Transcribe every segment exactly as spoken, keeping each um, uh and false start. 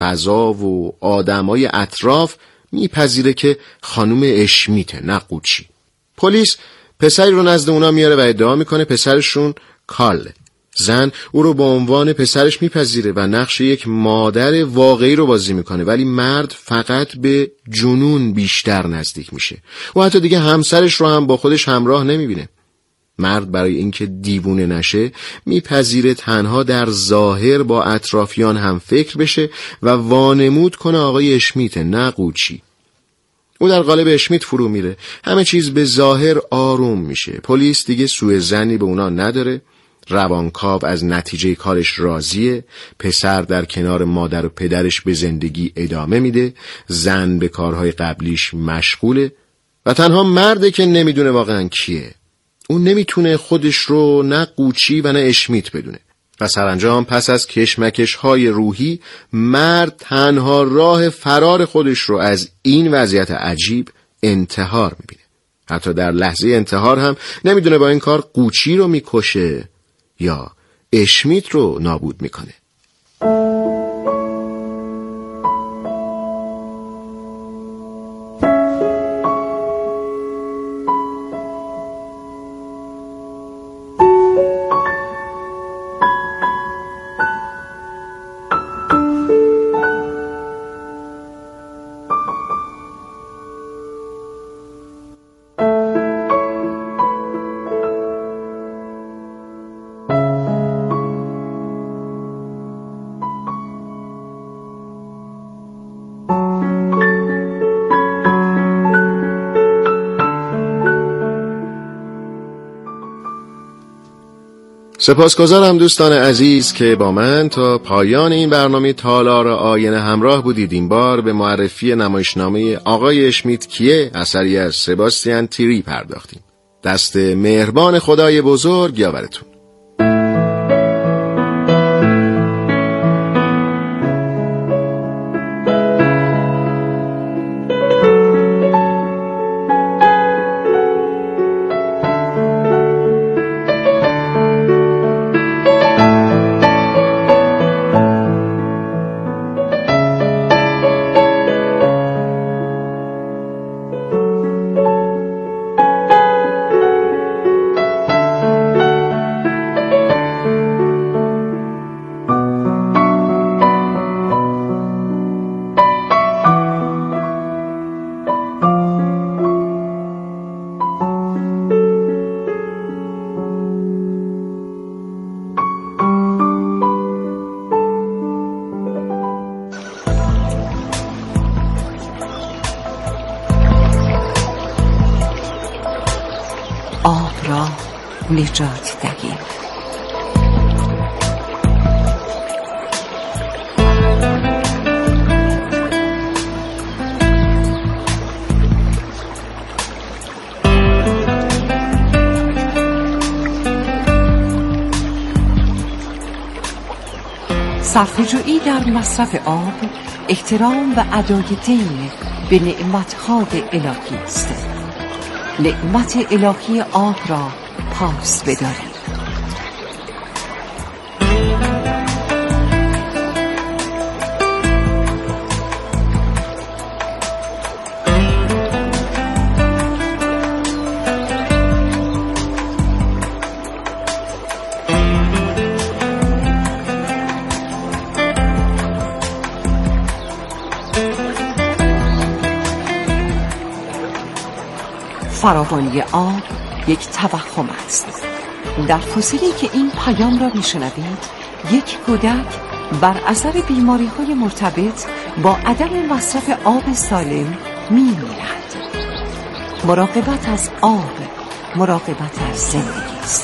فضا و آدمای اطراف میپذیره که خانم اشمیته، نه قوچی. پلیس پسری رو نزد اونا میاره و ادعا میکنه پسرشون کارله. زن او رو به عنوان پسرش میپذیره و نقش یک مادر واقعی رو بازی میکنه، ولی مرد فقط به جنون بیشتر نزدیک میشه و حتی دیگه همسرش رو هم با خودش همراه نمیبینه. مرد برای اینکه دیوونه نشه میپذیره تنها در ظاهر با اطرافیان هم فکر بشه و وانمود کنه آقای اشمیت، نه قوچی. او در قالب اشمیت فرو میره. همه چیز به ظاهر آروم میشه. پلیس دیگه سوء ظنی به اونا نداره. روانکاو از نتیجه کارش راضیه. پسر در کنار مادر و پدرش به زندگی ادامه میده. زن به کارهای قبلیش مشغوله و تنها مرده که نمیدونه واقعا کیه. اون نمیتونه خودش رو نه قوچی و نه اشمیت بدونه و سرانجام پس از کشمکش های روحی مرد تنها راه فرار خودش رو از این وضعیت عجیب انتحار میبینه. حتی در لحظه انتحار هم نمیدونه با این کار قوچی رو میکشه یا اشمیت رو نابود میکنه. سپاسگزارم دوستان عزیز که با من تا پایان این برنامه تالار آینه همراه بودید. این بار به معرفی نمایشنامه آقای اشمیت کیه اثری از سباستیان تیری پرداختیم. دست مهربان خدای بزرگ یاورتون. آب را نجات دهیم. صرفه‌جویی در مصرف آب احترام و ادای دین به نعمت‌های الهی است. نعمت الهی آب را پاس بدارید. فراوانی آب یک توهم است. در فاصله که این پیام را میشنوید، یک کودک بر اثر بیماری‌های مرتبط با عدم مصرف آب سالم می‌میرد. مراقبت از آب، مراقبت از زندگی است.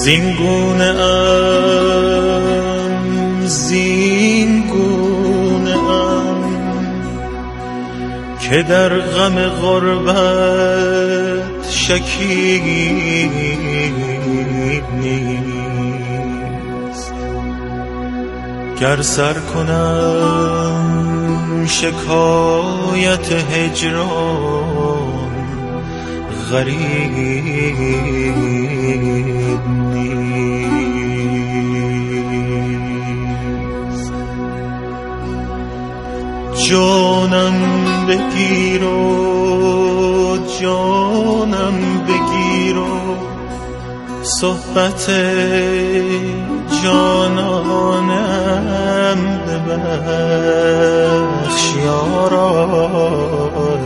زین گونه ام زین گونه ام که در غم غربت شکیب نیست. گر سر کنم شکایت هجران غریب نیست. جانم بگیر و جانم بگیر و صحبت جانانم ببخش یارا،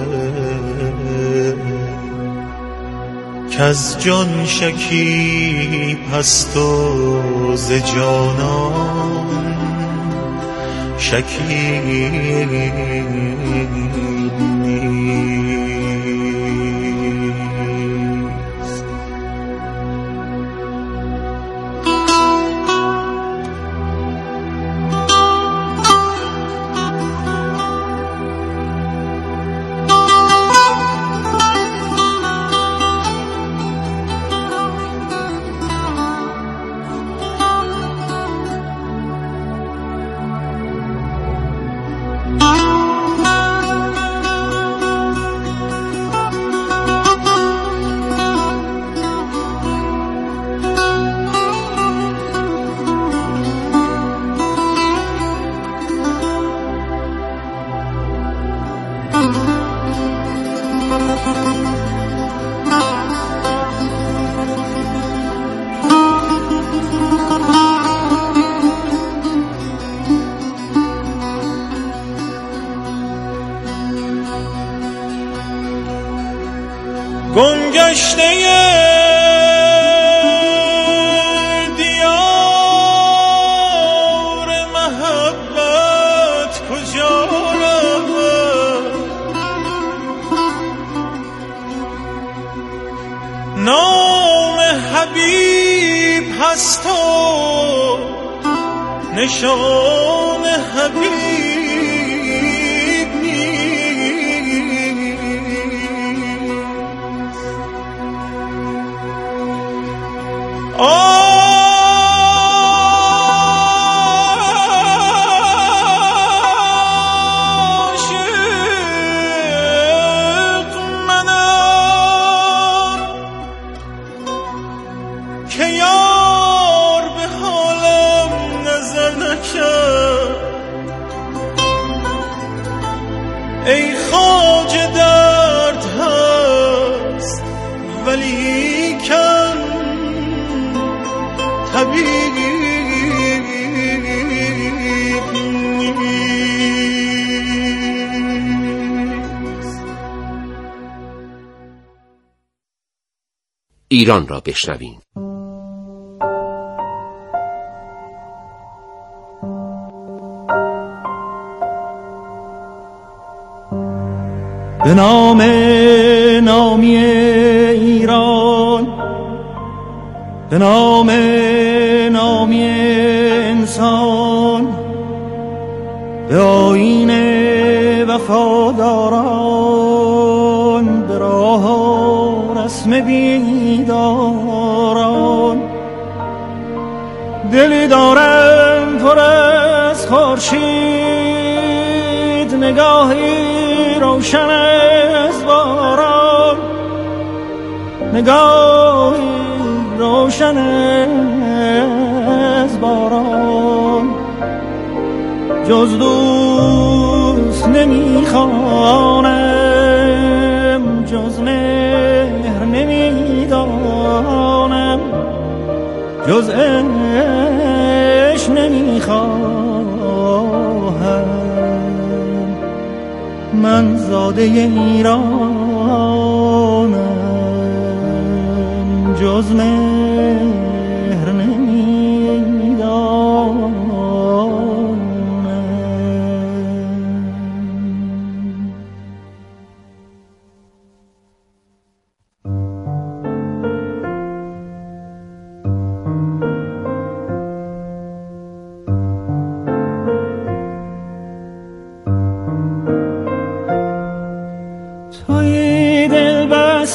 کز جان شکیب هست و ز جانان شکیب نیست. گمگشته دیار محبت کجا رود؟ نام حبیب هست و نشان حبیب عاشق منم که یار به حالم نظر نکرد. ای خواجه درد هست ولی کن طبیب نیست. ایران را بشنویم. به نام نامی ایران، به نام نامی انسان، به آیین وفاداران، به راه و رسم بیداران. دلی دارم پر از خورشید، نگاهی روشن از باران، نگاهی روشن از باران. جز دوست نمیخوانم، جز مهر نمیدانم، جز عشق نمیخواهم. من زاده ایرانم، جز مهر نمیدانم.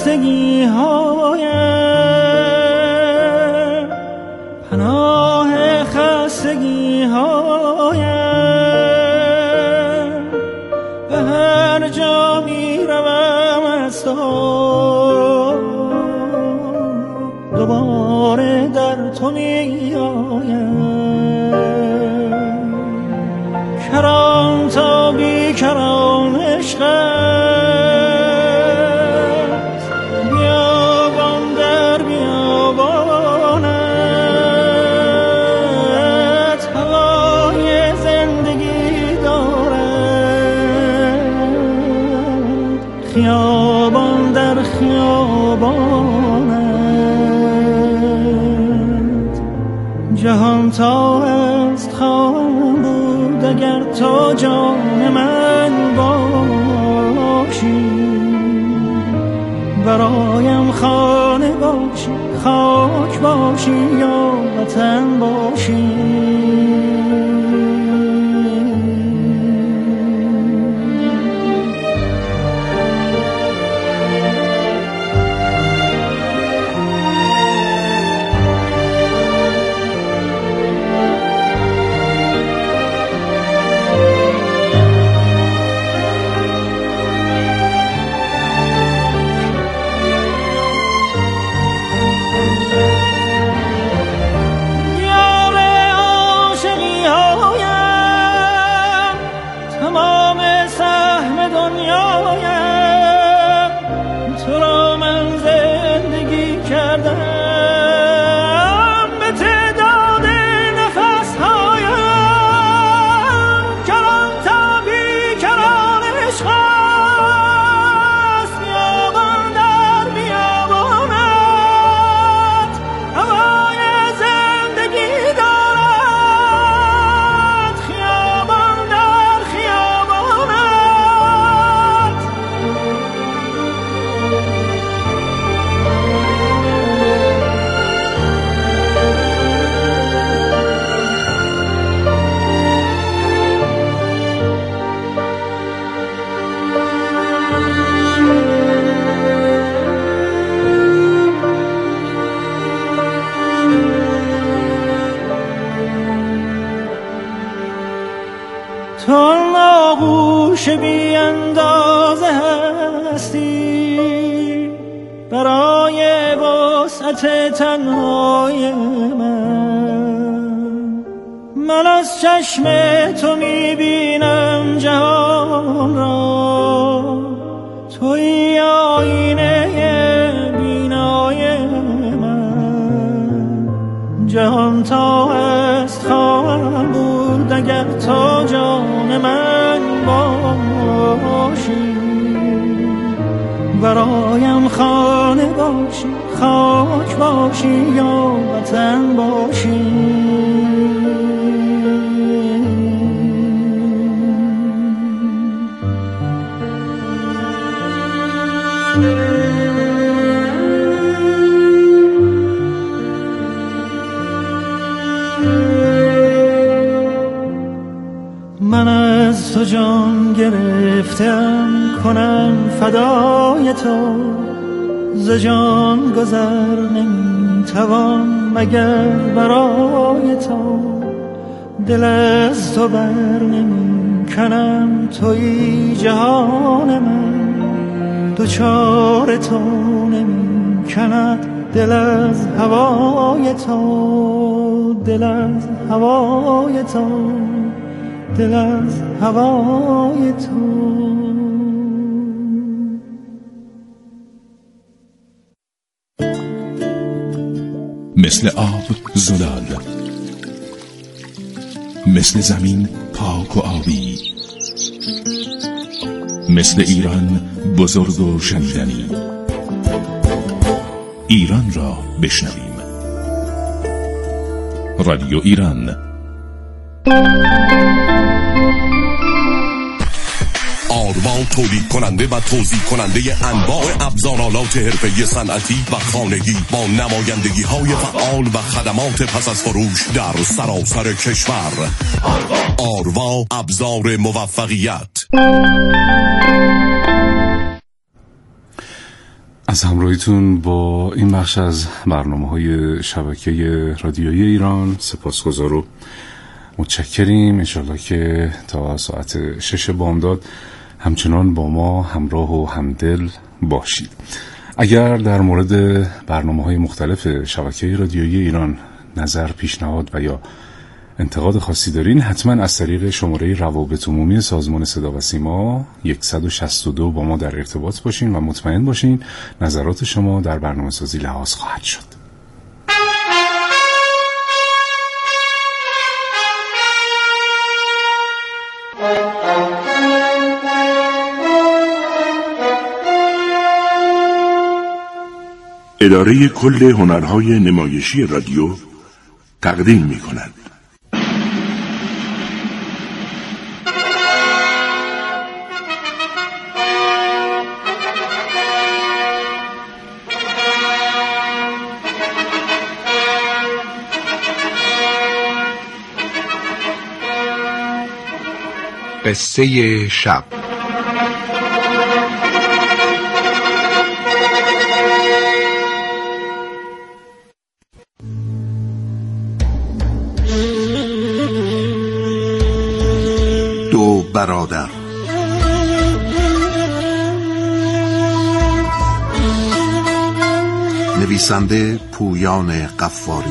خستگی هایم، پناه خستگی هایم، به هر جا می روم از تو دوباره در تو می آیم. کران تا بی کران عشق است، بیابان در بیابانت هوای زندگی دارد، خیابان در خیابانت. جهان تا است خواهم بود اگر تو جان من باشی، برایم خانه باشی، خاک باشی یا وطن باشی. بی اندازه هستی برای وسعت تنهای من. من از چشم تو میبینم جهان را، توی آینه بینای من. جهان تا است خواهم بود اگر تو جان من باشی، برایم خانه باشی، خاک باشی یا وطن باشی. من از تو جان گرفتم کنم فدای تو، ز جان گذر نمیتوان مگر برای تو. دل از تو بر نمی کنم توی جهان من، دوچار تو نمی کند دل از هوای تو، دل از هوای تو، دل از هوای تو. مثل آب زلال، مثل زمین پاک و آبی، مثل ایران بزرگ و شنیدنی. ایران را بشنویم. رادیو ایران. آرما تولید کننده و توزیع کننده انواع ابزارالات حرفه‌ای صنعتی و خانگی با نمایندگی های فعال و خدمات پس از فروش در سراسر کشور. آرما ابزار موفقیت. از همراهیتون با این بخش از برنامه‌های شبکه رادیویی ایران سپاسگزار و متشکریم. انشالله که تا ساعت شش بامداد همچنان با ما همراه و همدل باشید. اگر در مورد برنامه‌های مختلف شبکه رادیویی ایران نظر، پیشنهاد و یا انتقاد خاصی دارین، حتما از طریق شماره روابط عمومی سازمان صدا و سیما صد و شصت و دو با ما در ارتباط باشین و مطمئن باشین نظرات شما در برنامه‌سازی لحاظ خواهد شد. اداره کل هنرهای نمایشی رادیو تقدیم می‌کند. قصه شب. دو برادر. نویسنده پویان قفاری.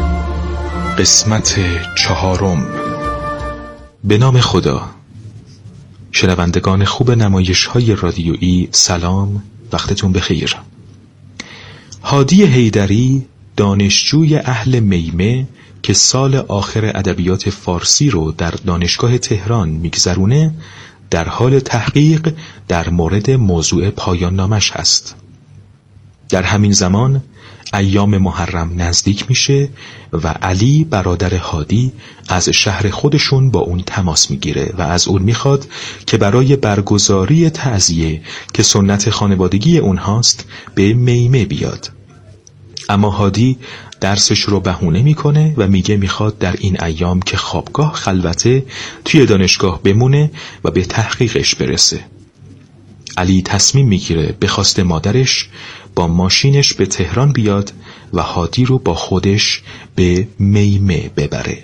قسمت چهارم. به نام خدا. شنوندگان خوب نمایش های رادیویی، سلام، وقتتون بخیر. هادی حیدری، دانشجوی اهل میمه که سال آخر ادبیات فارسی رو در دانشگاه تهران میگذرونه، در حال تحقیق در مورد موضوع پایان نامش هست. در همین زمان ایام محرم نزدیک میشه و علی برادر هادی از شهر خودشون با اون تماس میگیره و از اون میخواد که برای برگزاری تعزیه که سنت خانوادگی اونهاست به میمه بیاد. اما هادی درسش رو بهونه میکنه و میگه میخواد در این ایام که خوابگاه خلوته توی دانشگاه بمونه و به تحقیقش برسه. علی تصمیم میگیره به خواست مادرش با ماشینش به تهران بیاد و هادی رو با خودش به میمه ببره.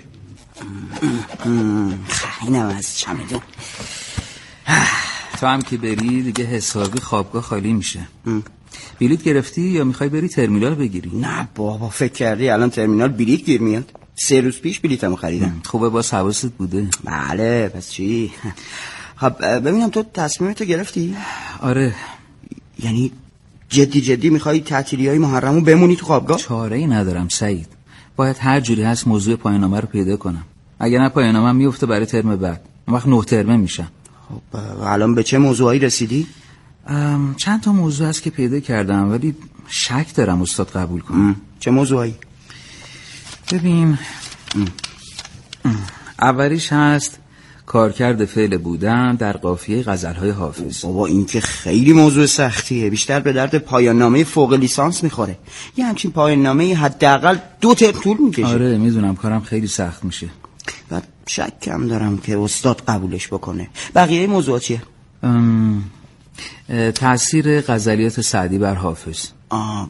اینم از چمدون. تو هم که بری دیگه حسابی خوابگاه خالی میشه. بلیط گرفتی یا میخوای بری ترمینال بگیری؟ نه بابا، فکر کردی الان ترمینال بلیط گیر میاد؟ سه روز پیش بلیطمو خریدم. خوبه باز حواست بوده. بله، پس چی؟ خب ببینم تو تصمیمتو گرفتی؟ آره. یعنی جدی جدی میخوای تعطیلیای محرمو بمونی تو خوابگاه؟ چاره‌ای ندارم سعید، باید هر جوری هست موضوع پایان‌نامه رو پیدا کنم. اگه نه پایان‌نامه میفته برای ترم بعد، اون وقت نه ترمه میشم. خب الان به چه موضوعایی رسیدی؟ چند تا موضوع هست که پیدا کردم ولی شک دارم استاد قبول کنه. چه موضوعایی؟ ببین ام. ام. اولیش هست کارکرد فعل بودن در قافیه غزل‌های حافظ. بابا این که خیلی موضوع سختیه، بیشتر به درد پایان نامه فوق لیسانس میخوره. یه همچین پایان نامه حداقل دو ترم طول میکشه. آره میدونم کارم خیلی سخت میشه. بعد شکم دارم که استاد قبولش بکنه. بقیه موضوع چیه؟ ام... تأثیر غزلیات سعدی بر حافظ. آه.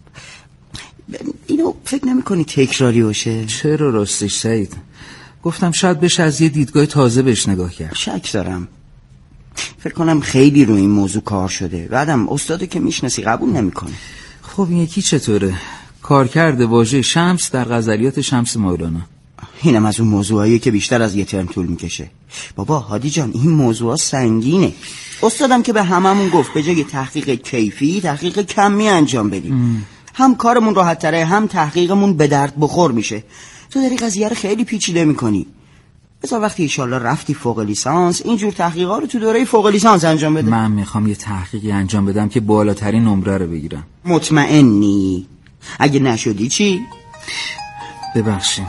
اینو فکر نمی کنی تکراری باشه؟ چرا راستش سعید؟ گفتم شاید بشه از یه دیدگاه تازه بهش نگاه کرد. شک دارم. فکر کنم خیلی روی این موضوع کار شده. بعدم استادو که میشناسی قبول نمیکنه. خب این یکی چطوره؟ کارکرد واژه شمس در غزلیات شمس مولانا. اینم از اون موضوعایی که بیشتر از یه ترم طول میکشه. بابا هادی جان این موضوع سنگینه. استادم که به هممون گفت به جای تحقیق کیفی تحقیق کمی انجام بدیم. ام. هم کارمون راحت تره، هم تحقیقمون به درد بخور میشه. تو داری قضیه رو خیلی پیچیده میکنی. بذار وقتی ایشالله رفتی فوق لیسانس اینجور تحقیقا رو تو دوره فوق لیسانس انجام بده. من میخوام یه تحقیقی انجام بدم که بالاترین نمره رو بگیرم. مطمئنی؟ اگه نشدی چی؟ ببخشید.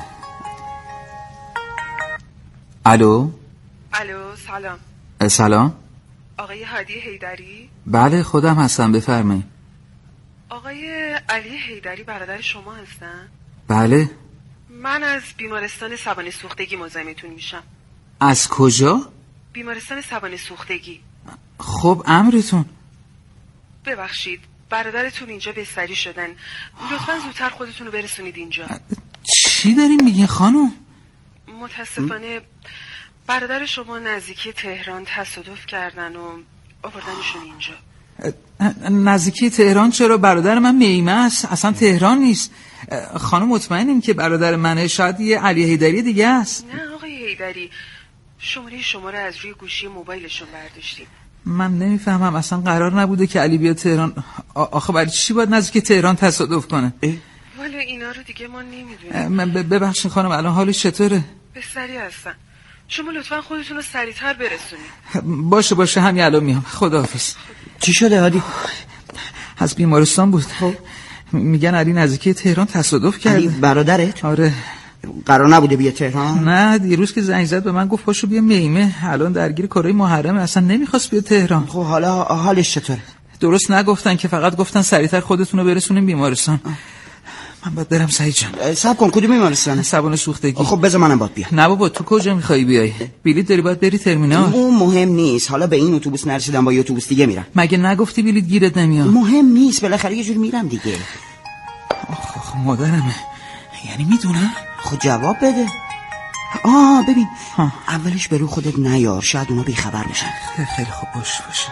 الو؟ الو سلام. سلام. آقای هادی حیدری؟ بله خودم هستم، بفرمایید. آقای علی حیدری برادر شما هستن؟ بله. من از بیمارستان سبانه سوختگی مزاحمتون میشم. از کجا؟ بیمارستان سبانه سوختگی. خب امرتون. ببخشید برادرتون اینجا بستری شدن. لطفا زودتر خودتون رو برسونید اینجا. چی دارین میگین خانم؟ متاسفانه برادر شما نزدیکی تهران تصادف کردن و آوردنشون اینجا. نزدیکی تهران چرا؟ برادر من میمه است، اصلا تهران نیست. خانم مطمئنین که برادر منه؟ شاید یه علی حیدری دیگه است. نه آقای حیدری، شماره شما رو از روی گوشی موبایلشون برداشتیم. من نمیفهمم، اصلا قرار نبوده که علی بیاد تهران. آخه برای چی باید نزدیک تهران تصادف کنه؟ والا اینا رو دیگه ما نمیدونیم. ببخشید خانم، الان حالش چطوره؟ بستری هستن. شما لطفا خودتون رو سریعتر برسونید. باشه باشه، همین الان میام. خداحافظ. چی شده هادی؟ از بیمارستان بود. میگن علی نزدیکی تهران تصادف کرده. علی برادرت؟ آره. قرار نبوده بیا تهران؟ نه، دیروز که زنگ زد به من گفت پاشو بیا میمه، الان درگیر کارهای محرمه، اصلا نمیخواست بیا تهران. خب حالا حالش چطوره؟ درست نگفتن که، فقط گفتن سریعتر خودتون رو برسونین بیمارستان. من باید برم سعید جان. صبر کن، کدوم بیمارستانه؟ سبانه سوختگی. خب بذار منم باید بیام. نه بابا، تو کجا میخوای بیای؟ بلیط داری باید بری ترمینال. اون مهم نیست، حالا به این اتوبوس نرسیدم با یه اتوبوس دیگه میرم. مگه نگفتی بلیط گیرت نمیاد؟ مهم نیست، بالاخره یه جور میرم دیگه. آخ آخ مادرمه، یعنی میدونم؟ خب جواب بده. آه ببین ها. اولش به رو خودت نیار، شاید اونا بیخبر بشن. خیلی خوب، باش باش.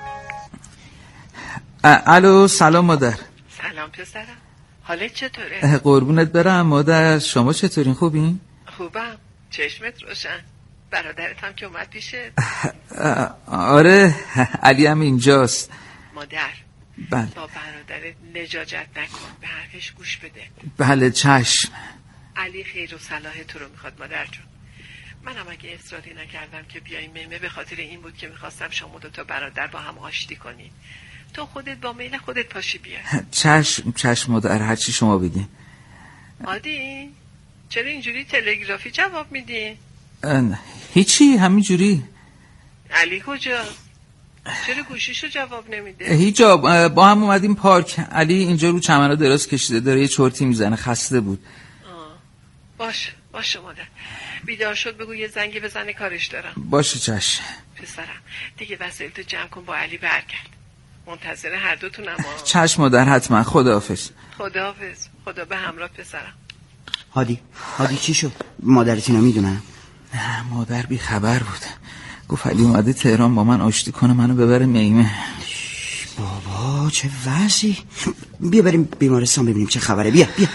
الو، سلام مادر. سلام پسرم، حالت چطوره؟ قربونت برم مادر، شما چطورین؟ خوبین؟ خوبم، چشمت روشن. برادرت هم که اومد پیشت؟ آره، علی هم اینجاست. مادر بله. با برادرت لجاجت نکن، به حرفش گوش بده. بله چشم. علی خیر و صلاح تو رو میخواد مادر جون. منم اگه اصراری نکردم که بیای میمه به خاطر این بود که میخواستم شما دو تا برادر با هم آشتی کنین. تو خودت با میل خودت پاشی بیا. چشم چشم مادر، هر چی شما بگین. عادی چرا اینجوری تلگرافی جواب میدی؟ هیچی، همینجوری. علی کجاست؟ چرا گوشیشو جواب نمیده؟ هیچ، با هم اومدیم پارک. علی اینجا رو چمن‌ها دراز کشیده، داره یه چرتی میزنه، خسته بود. آه. باشه باشه مادر، بیدار شد بگو یه زنگی بزنه، کارش دارم. باشه چشم. پسرم دیگه وسایلتو جمع کن، با علی برگرد. منتظر هر دوتونم. چشم مادر، حتما. خداحافظ. خداحافظ. خدا به همراه پسرم. هادی هادی چی شد؟ مادرت اینو میدونه؟ نه مادر بی خبر بود، گفت علی اومده تهران با من آشتی کنه، منو ببره میمه. بابا چه وضعی. بیا بریم بیمارستان ببینیم چه خبره. بیا بیا.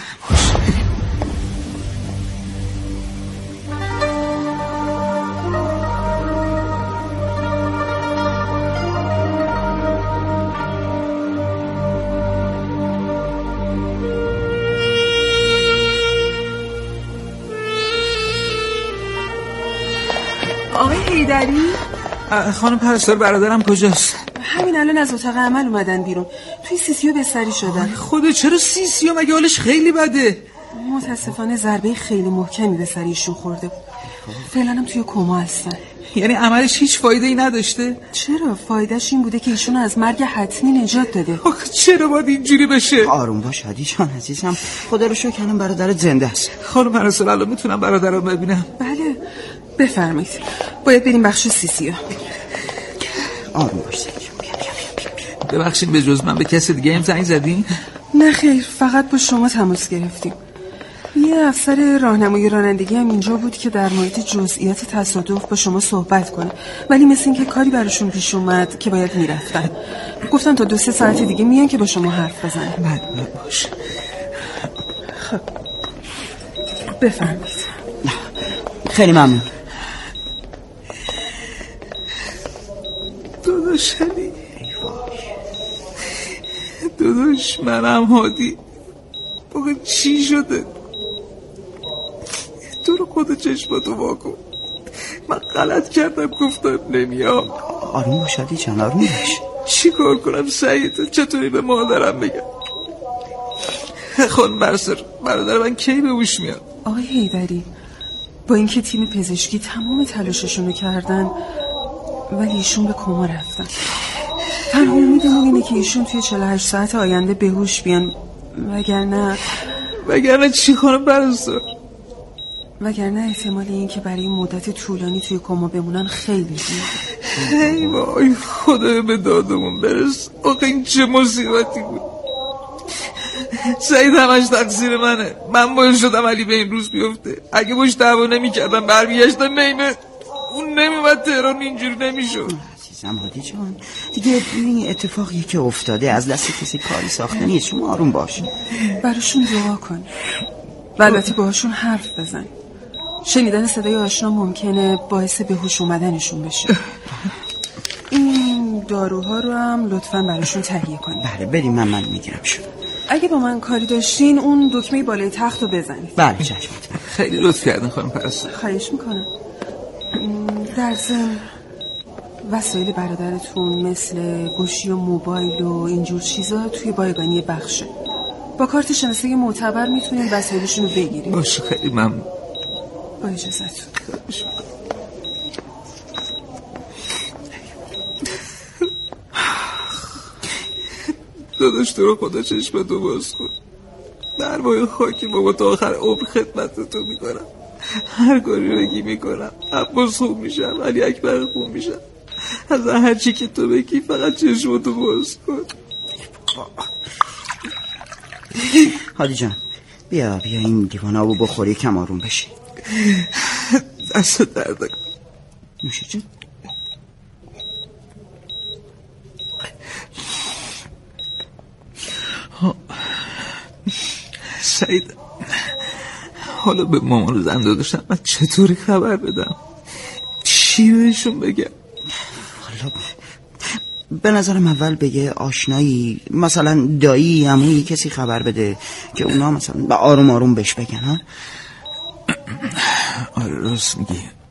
آقای حیدری؟ خانم پرستار، برادرم کجاست؟ همین الان از اتاق عمل اومدن بیرون، توی سیسیو بستری شدن. خدا، چرا سیسیو؟ مگه حالش خیلی بده؟ متاسفانه ضربه خیلی محکمی به سریشون خورده بود، فعلا هم توی کما هستن. یعنی عملش هیچ فایده ای نداشته؟ چرا؟ فایدهش این بوده که ایشون از مرگ حتمی نجات داده. آخه چرا باید اینجوری بشه؟ آروم باش هادی جان عزیزم، خدا رو شکر الان برادرت زنده است. خانم پرستار، الان میتونم برادرم ببینم؟ بله بفرمایید. باید بریم بخش سیسیو. آروم باش. ببخشید، به جز من به کسی دیگه هم زنگ زدین؟ نه خیر، فقط با شما تماس گرفتیم. یه افسر راهنمای رانندگی هم اینجا بود که در مورد جزئیات تصادف با شما صحبت کنه، ولی مثل این که کاری براشون پیش اومد که باید میرفتن. گفتن تا دو سه ساعت دیگه میان که با شما حرف بزنن. بله باشه. خب بفرمایید. خیلی ممنون. داداش علی، داداش منم هادی. بگو چی شده؟ تو رو خود چشماتو واکن، من غلط کردم گفتم نمیام. آروم باش هادی جان، آروم باش. چی کار کنم سعید؟ چطوری به مادرم بگم؟ خانم برسر، برادر من کی به هوش میاد؟ آقای حیدری، با اینکه تیم پزشکی تمام تلاششونو کردن ولی ایشون به کما رفتن. تنها امیدمون اینه که ایشون توی چهل و هشت ساعت آینده به هوش بیان، وگرنه وگرنه چی خانم پرستار؟ وگرنه احتمال این که برای مدت طولانی توی کما بمونن خیلی زیاده. ای وای خدا به دادمون برس. آخه این چه مصیبتی بود. سعید همش تقصیر منه. من باعث شدم علی به این روز بیفته. اگه باش دعوا نمی‌کردم برمیگشتم میمه اون نمیومد تهران اینجوری نمیشد. عزیزم هادی جان دیگه این اتفاقی که افتاده از دست کسی کاری ساخته نیست. شما آروم باش، براشون دعا کن و البته باهاشون حرف بزن. شنیدن صدای آشنا ممکنه باعث به هوش اومدنشون بشه. این داروها رو هم لطفاً براشون تهیه کنید. بله بریم، من من میگیرم شد. اگه با من کاری داشتین اون دکمه بالای تخت رو بزنید. بله چشمت. خیلی لطف کردن خانم پرستو. خواهش میکنم. در ضمن وسایل برادرتون مثل گوشی و موبایل و اینجور چیزا توی بایگانی بخشه. با کارت شناسایی معتبر میتونین وسایلشون رو بگیرید. باشه خیلی ممنون. با اجازهتون. داداش تو رو خدا چشمتو باز کن. در ماه خاکی بابا تا آخر عمر خدمت تو میکنم. هر کاری بگی میکنم. عباس خوب میشم، علی اکبر خوب میشم. از هر چی که تو بگی فقط چشمتو باز کن. هادی جان بیا بیا این دیوانه رو بخوری کم آروم بشی. دست درد کن. نوشه جان. سعید حالا به مامان زنده داشتم من چطوری خبر بدم؟ چی بهشون بگم؟ حالا به نظرم اول بگه آشنایی، مثلا دایی، عمویی، کسی خبر بده که اونا مثلا با آروم آروم بهش بگن. ها آره راست میگی.